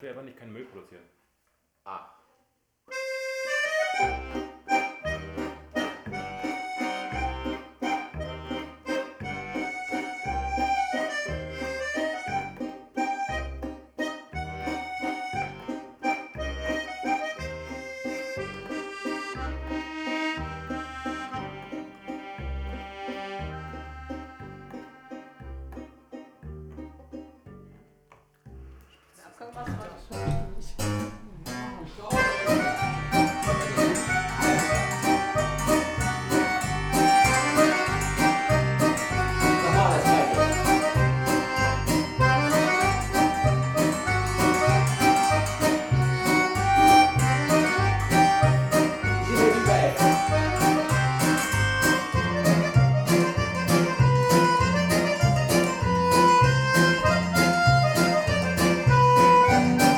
will aber nicht keinen Müll produzieren. Ah. Abgang machst du heute schon.